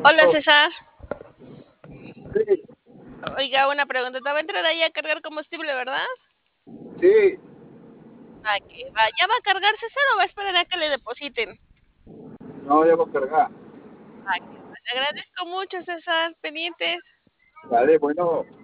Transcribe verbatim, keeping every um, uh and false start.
Hola César, Sí, oiga una pregunta, te va a entrar ahí a cargar combustible, ¿verdad? sí, Ah, que va, ¿ya va a cargar César o va a esperar a que le depositen? no debo cargar. Ah, que va, le agradezco mucho César, pendientes. Vale, bueno,